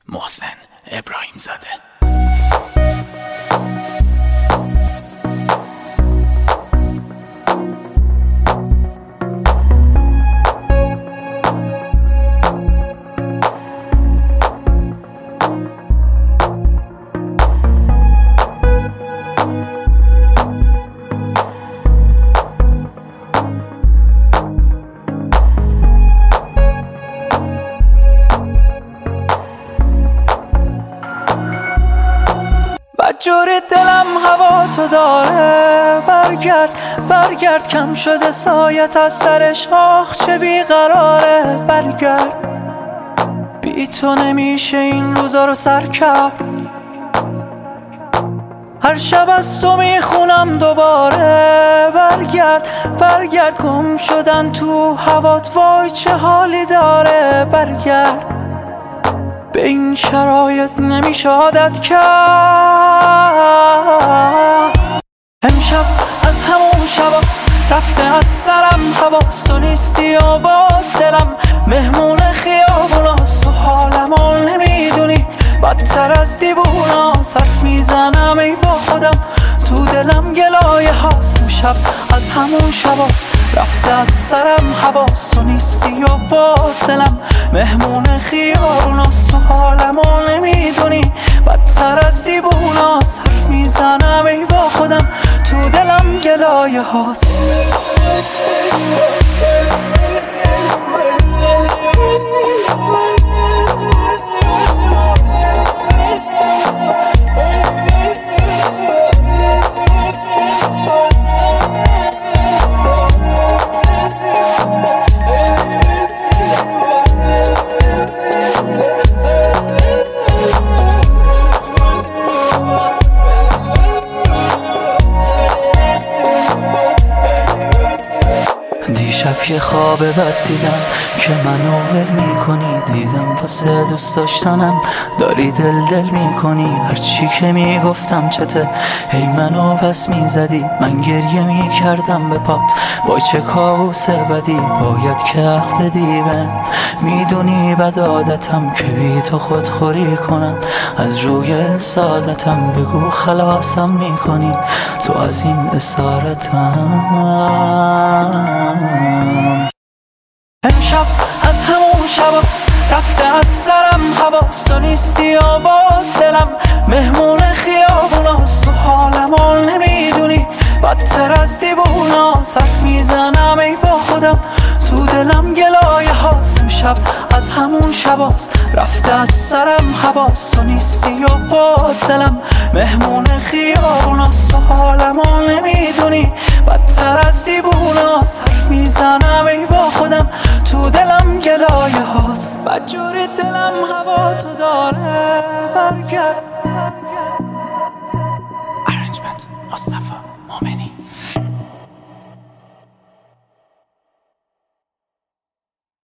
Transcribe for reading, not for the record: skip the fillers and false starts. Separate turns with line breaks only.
محسن ابراهیم زاده.
جوری دلم هوا تو داره، برگرد کم شده سایت از سرش، آخ چه بیقراره. برگرد، بی تو نمیشه این روزا رو سر کرد. هر شب از تو میخونم دوباره. برگرد گم شدن تو هوات، وای چه حالی داره. برگرد، به این شرایط نمیشه عادت کرد. امشب از همون شباست رفته از سرم حواس، تو نیستی و باز دلم مهمون خیابوناست. تو حالمو نمیدونی، بدتر از دیووناست. حرف میزنم ای با خودم، تو دلم گلایه هاست. امشب از همون شباست رفته از سرم حواس، تو نیستی و باز دلم مهمون خیابوناست. تو حالمو نمیدونی، بدتر از دیووناست. حرف میزنم ای با خودم، تو دلم گلایه هاست. دیشب یه خواب بد دیدم که منو ول میکنی. دیدم واسه دوست داشتنم داری دل میکنی. هرچی که میگفتم چته، هی منو پس میزدی. من گریه میکردم به پات، وای چه کابوس بدی. باید که حق بدی من، میدونی بد عادتم که بی تو خودخوری کنم. از روی سعادتم بگو خلاصم میکنی تو از این اسارتم. امشب از همون شباست رفته از سرم حواس، تو نیستی و باز دلم مهمون خیابوناست. تو حالمو نمیدونی، بدتر از دیووناست. حرف میزنم ای با خودم، تو دلم گلایه هاست. امشب از همون شباست رفته از سرم حواس، تو نیستی و باز دلم مهمون خیابوناست. تو حالمو نمیدونی، بدتر از دیووناست. حرف میزنم ای با خودم، تو دلم گلایه هاست. بدجوری دلم هوا تو داره. برگرد.
ارنجمنت مصطفی مومنی.